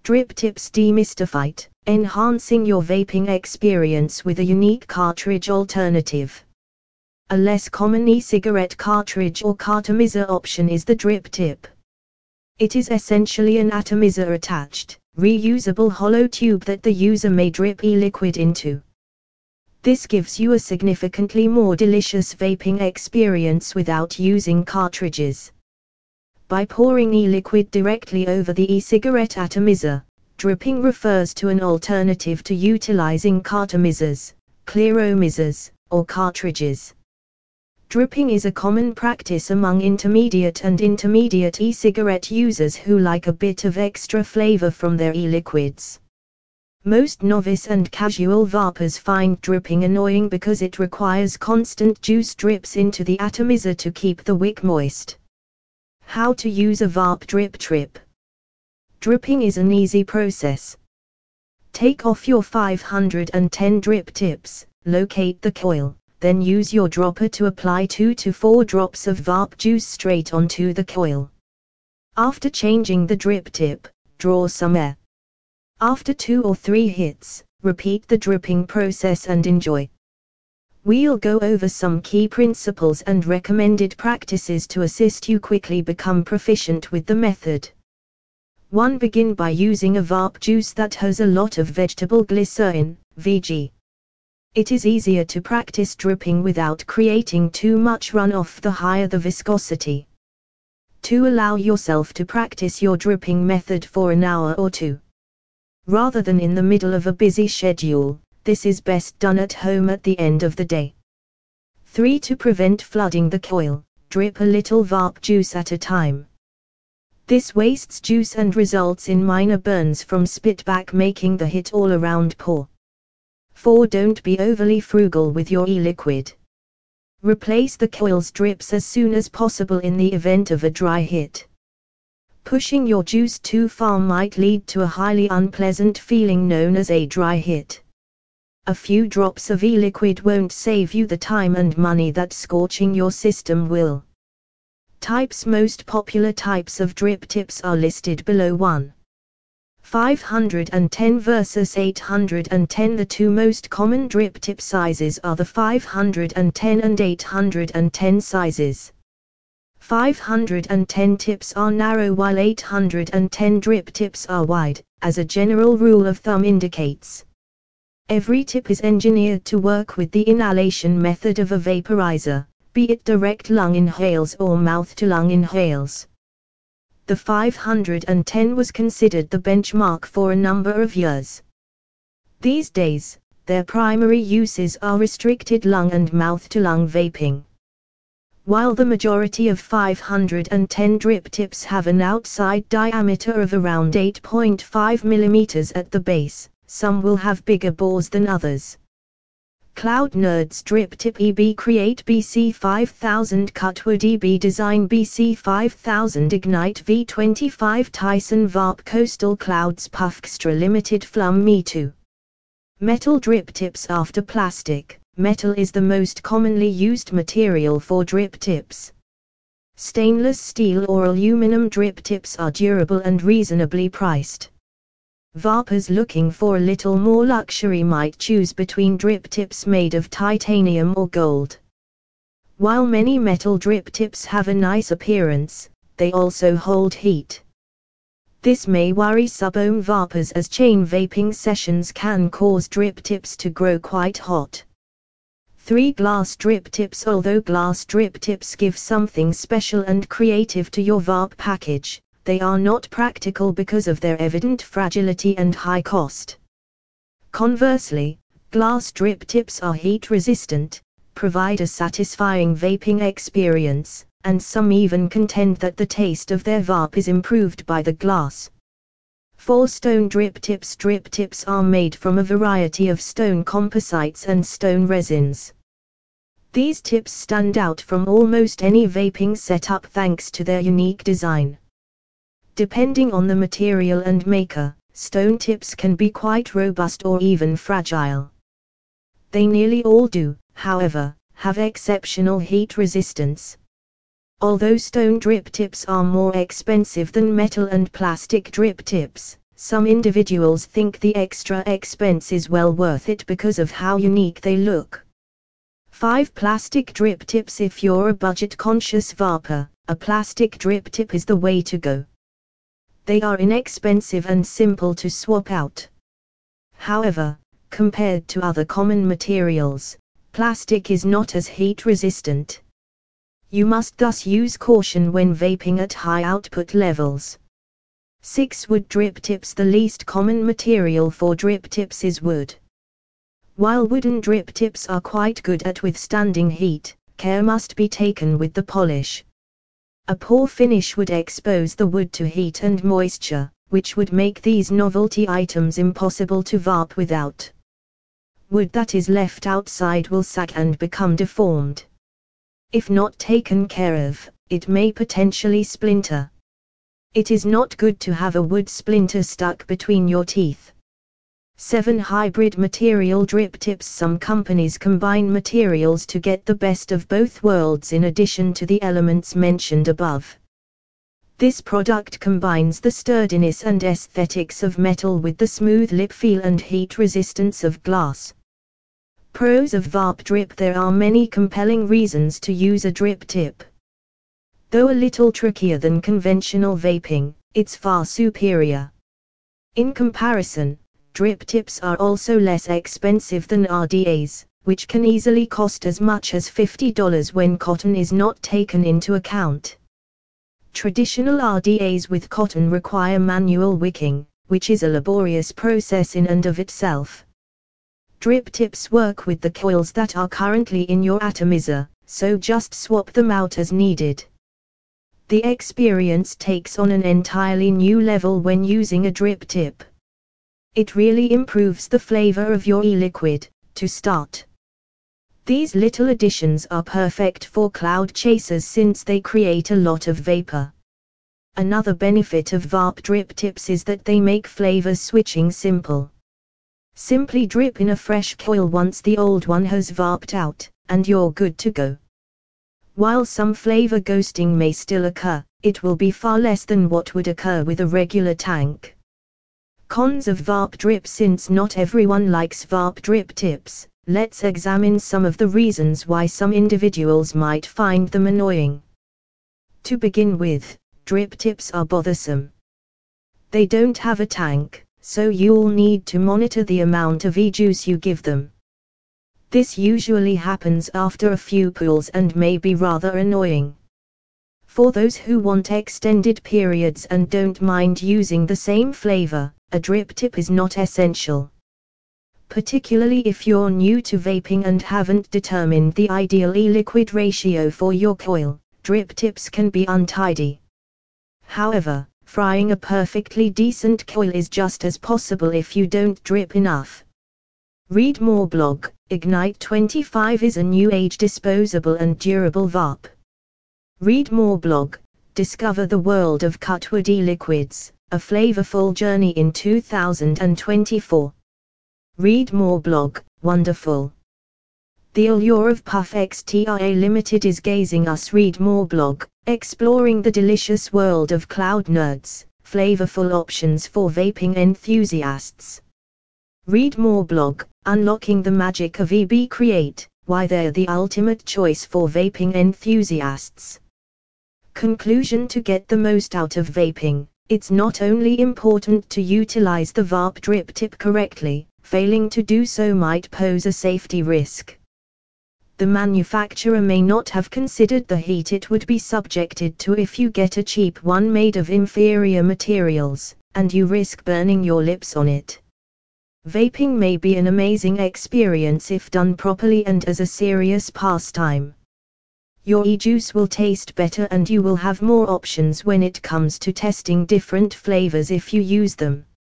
Drip Tips Demystified, enhancing your vaping experience with a unique cartridge alternative. A less common e-cigarette cartridge or cartomizer option is the Drip Tip. It is essentially an atomizer attached, reusable hollow tube that the user may drip e-liquid into. This gives you a significantly more delicious vaping experience without using cartridges. By pouring e-liquid directly over the e-cigarette atomizer, dripping refers to an alternative to utilizing cartomizers, clearomizers, or cartridges. Dripping is a common practice among intermediate and intermediate e-cigarette users who like a bit of extra flavor from their e-liquids. Most novice and casual vapers find dripping annoying because it requires constant juice drips into the atomizer to keep the wick moist. How to use a vape drip tip. Dripping is an easy process. Take off your 510 drip tips, locate the coil, then use your dropper to apply 2 to 4 drops of vape juice straight onto the coil. After changing the drip tip, draw some air. After 2 or 3 hits, repeat the dripping process and enjoy. We'll go over some key principles and recommended practices to assist you quickly become proficient with the method. 1. Begin by using a vape juice that has a lot of vegetable glycerin, VG. It is easier to practice dripping without creating too much runoff the higher the viscosity. 2. Allow yourself to practice your dripping method for an hour or 2. Rather than in the middle of a busy schedule, this is best done at home at the end of the day. 3. To prevent flooding the coil, drip a little vape juice at a time. This wastes juice and results in minor burns from spitback, making the hit all around poor. 4. Don't be overly frugal with your e-liquid. Replace the coil's drips as soon as possible in the event of a dry hit. Pushing your juice too far might lead to a highly unpleasant feeling known as a dry hit. A few drops of e-liquid won't save you the time and money that scorching your system will. Types. Most popular types of drip tips are listed below. 1. 510 versus 810. The two most common drip tip sizes are the 510 and 810 sizes. 510 tips are narrow while 810 drip tips are wide, as a general rule of thumb indicates. Every tip is engineered to work with the inhalation method of a vaporizer, be it direct lung inhales or mouth-to-lung inhales. The 510 was considered the benchmark for a number of years. These days, their primary uses are restricted lung and mouth-to-lung vaping. While the majority of 510 drip tips have an outside diameter of around 8.5 mm at the base, some will have bigger bores than others. Cloud Nerds Drip Tip EB Create BC5000 Cutwood EB Design BC5000 Ignite V25 Tyson Vape Coastal Clouds Puffextra Limited Flum Me Too. Metal drip tips. After plastic, metal is the most commonly used material for drip tips. Stainless steel or aluminum drip tips are durable and reasonably priced. Vapers looking for a little more luxury might choose between drip tips made of titanium or gold. While many metal drip tips have a nice appearance, they also hold heat. This may worry sub-ohm vapers, as chain vaping sessions can cause drip tips to grow quite hot. 3. Glass drip tips. Although glass drip tips give something special and creative to your vape package, they are not practical because of their evident fragility and high cost. Conversely, glass drip tips are heat resistant, provide a satisfying vaping experience, and some even contend that the taste of their vape is improved by the glass. 4. Stone drip tips. Drip tips are made from a variety of stone composites and stone resins. These tips stand out from almost any vaping setup thanks to their unique design. Depending on the material and maker, stone tips can be quite robust or even fragile. They nearly all do, however, have exceptional heat resistance. Although stone drip tips are more expensive than metal and plastic drip tips, some individuals think the extra expense is well worth it because of how unique they look. 5 Plastic drip tips. If you're a budget-conscious vapor, a plastic drip tip is the way to go. They are inexpensive and simple to swap out. However, compared to other common materials, plastic is not as heat-resistant. You must thus use caution when vaping at high output levels. 6 Wood drip tips. The least common material for drip tips is wood. While wooden drip tips are quite good at withstanding heat, care must be taken with the polish. A poor finish would expose the wood to heat and moisture, which would make these novelty items impossible to vape without. Wood that is left outside will sag and become deformed. If not taken care of, it may potentially splinter. It is not good to have a wood splinter stuck between your teeth. 7 Hybrid material drip tips. Some companies combine materials to get the best of both worlds in addition to the elements mentioned above. This product combines the sturdiness and aesthetics of metal with the smooth lip feel and heat resistance of glass. Pros of vape drip. There are many compelling reasons to use a drip tip. Though a little trickier than conventional vaping, it's far superior. In comparison, drip tips are also less expensive than RDAs, which can easily cost as much as $50 when cotton is not taken into account. Traditional RDAs with cotton require manual wicking, which is a laborious process in and of itself. Drip tips work with the coils that are currently in your atomizer, so just swap them out as needed. The experience takes on an entirely new level when using a drip tip. It really improves the flavor of your e-liquid, to start. These little additions are perfect for cloud chasers since they create a lot of vapor. Another benefit of vape drip tips is that they make flavor switching simple. Simply drip in a fresh coil once the old one has vaped out, and you're good to go. While some flavor ghosting may still occur, it will be far less than what would occur with a regular tank. Cons of vape drip. Since not everyone likes vape drip tips, let's examine some of the reasons why some individuals might find them annoying. To begin with, drip tips are bothersome. They don't have a tank, so you'll need to monitor the amount of e-juice you give them. This usually happens after a few pulls and may be rather annoying. For those who want extended periods and don't mind using the same flavor, a drip tip is not essential. Particularly if you're new to vaping and haven't determined the ideal e-liquid ratio for your coil, drip tips can be untidy. However, frying a perfectly decent coil is just as possible if you don't drip enough. Read more blog. Ignite 25 is a new age disposable and durable vape. Read more blog. Discover the world of cutwood e-liquids, a flavorful journey in 2024. Read more blog. Wonderful. The allure of Puff XTRA Limited is gazing us. Read more blog. Exploring the delicious world of cloud nerds, flavorful options for vaping enthusiasts. Read more blog. Unlocking the magic of EB Create, why they're the ultimate choice for vaping enthusiasts. Conclusion: to get the most out of vaping, it's not only important to utilize the vape drip tip correctly, failing to do so might pose a safety risk. The manufacturer may not have considered the heat it would be subjected to if you get a cheap one made of inferior materials, and you risk burning your lips on it. Vaping may be an amazing experience if done properly and as a serious pastime. Your e-juice will taste better and you will have more options when it comes to testing different flavors if you use them.